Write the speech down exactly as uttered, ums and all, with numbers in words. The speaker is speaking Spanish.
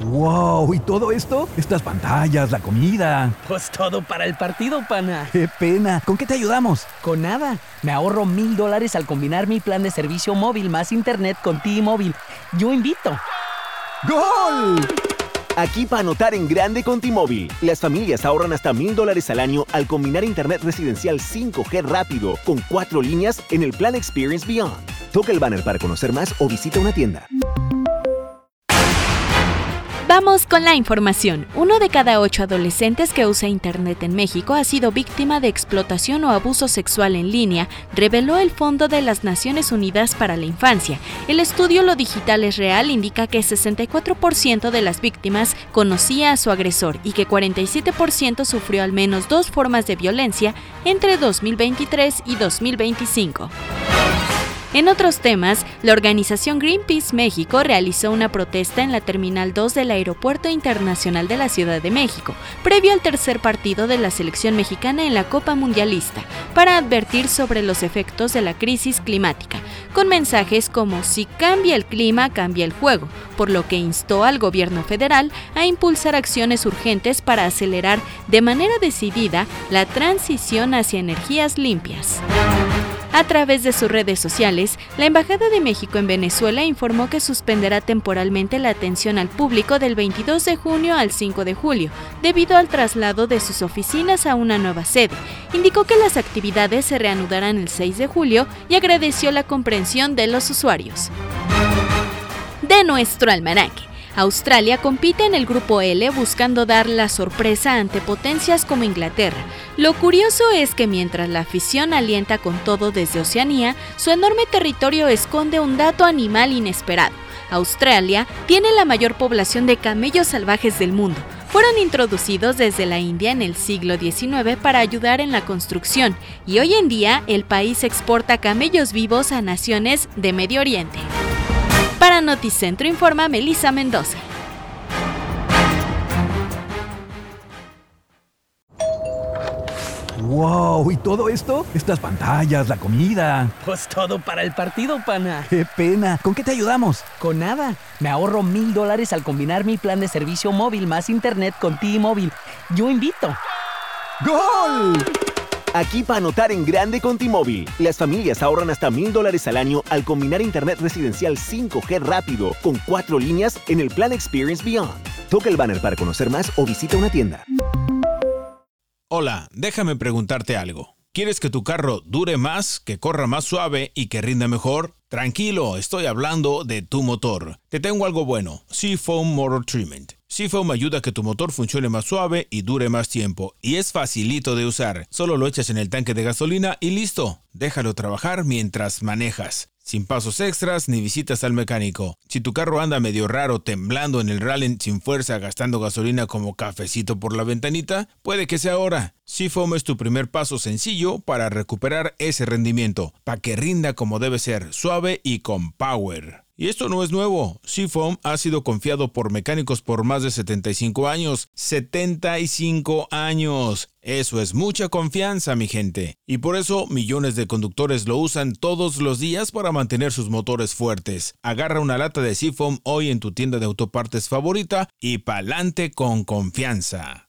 ¡Wow! ¿Y todo esto? Estas pantallas, la comida. Pues todo para el partido, pana. ¡Qué pena! ¿Con qué te ayudamos? Con nada. Me ahorro mil dólares al combinar mi plan de servicio móvil más internet con T-Mobile. Yo invito. ¡Gol! Aquí para anotar en grande con T-Mobile. Las familias ahorran hasta mil dólares al año al combinar internet residencial cinco G rápido con cuatro líneas en el plan Experience Beyond. Toca el banner para conocer más o visita una tienda. Vamos con la información. Uno de cada ocho adolescentes que usa Internet en México ha sido víctima de explotación o abuso sexual en línea, reveló el Fondo de las Naciones Unidas para la Infancia. El estudio Lo Digital es Real indica que sesenta y cuatro por ciento de las víctimas conocía a su agresor y que cuarenta y siete por ciento sufrió al menos dos formas de violencia entre dos mil veintitrés y dos mil veinticinco. En otros temas, la organización Greenpeace México realizó una protesta en la Terminal dos del Aeropuerto Internacional de la Ciudad de México, previo al tercer partido de la selección mexicana en la Copa Mundialista, para advertir sobre los efectos de la crisis climática, con mensajes como "si cambia el clima, cambia el juego", por lo que instó al gobierno federal a impulsar acciones urgentes para acelerar de manera decidida la transición hacia energías limpias. A través de sus redes sociales, la Embajada de México en Venezuela informó que suspenderá temporalmente la atención al público del veintidós de junio al cinco de julio, debido al traslado de sus oficinas a una nueva sede. Indicó que las actividades se reanudarán el seis de julio y agradeció la comprensión de los usuarios. De nuestro almanaque. Australia compite en el Grupo L buscando dar la sorpresa ante potencias como Inglaterra. Lo curioso es que mientras la afición alienta con todo desde Oceanía, su enorme territorio esconde un dato animal inesperado. Australia tiene la mayor población de camellos salvajes del mundo. Fueron introducidos desde la India en el siglo diecinueve para ayudar en la construcción y hoy en día el país exporta camellos vivos a naciones de Medio Oriente. Para Noticentro informa Melissa Mendoza. ¡Wow! ¿Y todo esto? Estas pantallas, la comida. Pues todo para el partido, pana. ¡Qué pena! ¿Con qué te ayudamos? Con nada. Me ahorro mil dólares al combinar mi plan de servicio móvil más internet con T-Mobile. Yo invito. ¡Gol! Aquí para anotar en grande con T-Mobile. Las familias ahorran hasta mil dólares al año al combinar internet residencial cinco G rápido con cuatro líneas en el plan Experience Beyond. Toca el banner para conocer más o visita una tienda. Hola, déjame preguntarte algo. ¿Quieres que tu carro dure más, que corra más suave y que rinda mejor? Tranquilo, estoy hablando de tu motor. Te tengo algo bueno, Seafoam Motor Treatment. Seafoam ayuda a que tu motor funcione más suave y dure más tiempo. Y es facilito de usar. Solo lo echas en el tanque de gasolina y listo. Déjalo trabajar mientras manejas. Sin pasos extras ni visitas al mecánico. Si tu carro anda medio raro, temblando en el rally sin fuerza, gastando gasolina como cafecito por la ventanita, puede que sea ahora. Seafoam es tu primer paso sencillo para recuperar ese rendimiento, para que rinda como debe ser, suave y con power. Y esto no es nuevo. Seafoam ha sido confiado por mecánicos por más de setenta y cinco años. ¡setenta y cinco años! Eso es mucha confianza, mi gente. Y por eso millones de conductores lo usan todos los días para mantener sus motores fuertes. Agarra una lata de Seafoam hoy en tu tienda de autopartes favorita y pa'lante con confianza.